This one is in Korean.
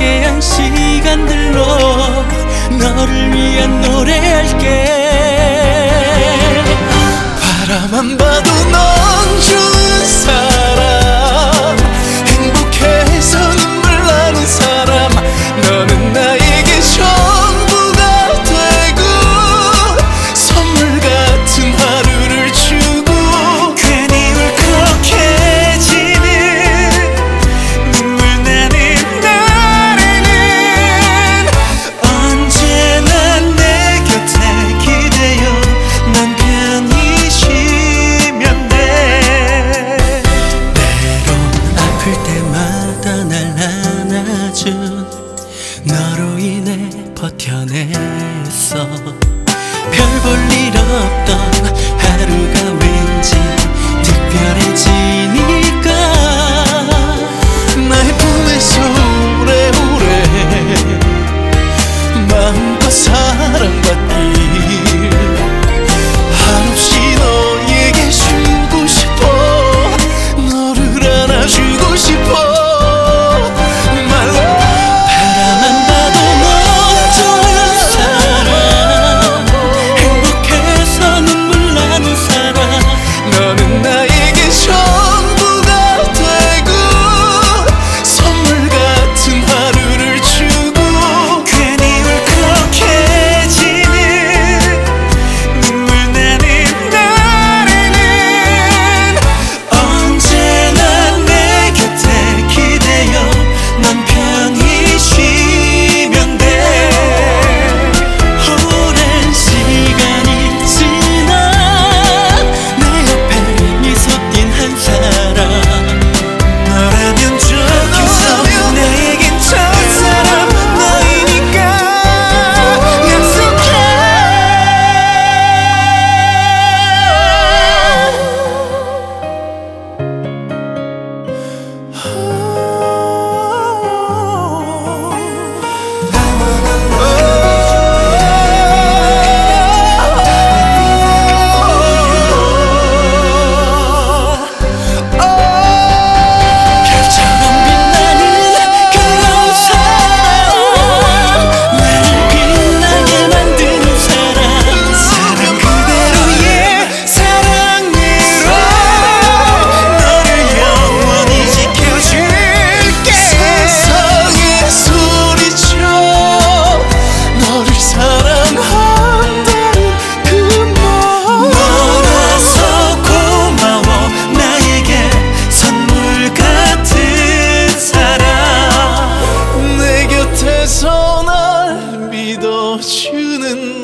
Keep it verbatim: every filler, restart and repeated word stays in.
함께한 시간들로 너를 위한 노래할게. 바라만 봐도 넌 좋은 사람, 행복해서 눈물 나는 사람. 너는 나에게 전부가 되고 선물 같은 하루를 주고 괜히 울컥해지는 눈물 나는 나에는 언제나 내 곁에 기대어 넌 편히 쉬면 돼. 때론 아플 때마다 날 안아준 너로 인해 버텨냈어. 별 볼 일 없던 하루가 왠지 특별해지니까 나의 품에서 오래오래 마음껏 사랑받길 한없이 너에게 주고 싶어. 너를 안아주고 싶어. 바라만 봐도 넌 좋은 사람, 행복해서 눈물 나는 사람. 너는 나에게 전부가 되고 선물 같은 하루를 주고 괜히 울컥해지는 눈물 나는 나에는 언제나 내 곁에 기대어 넌 편히 쉬면 돼. 오랜 시간이 지나 내 옆에 미소 띈 한 사람. 너라면 좋겠어. 내겐 첫사랑 너이니까 약속해. 별처럼 빛나는 그런 사람, 나를 빛나게 만드는 사람. 사랑 그대로의 사랑으로 너를 영원히 지켜줄게. 세상에 소리쳐 너를 사랑한다는 그 말. 너라서 고마워. 나에게 선물 같은 사람. 내 곁에서 날 믿어주는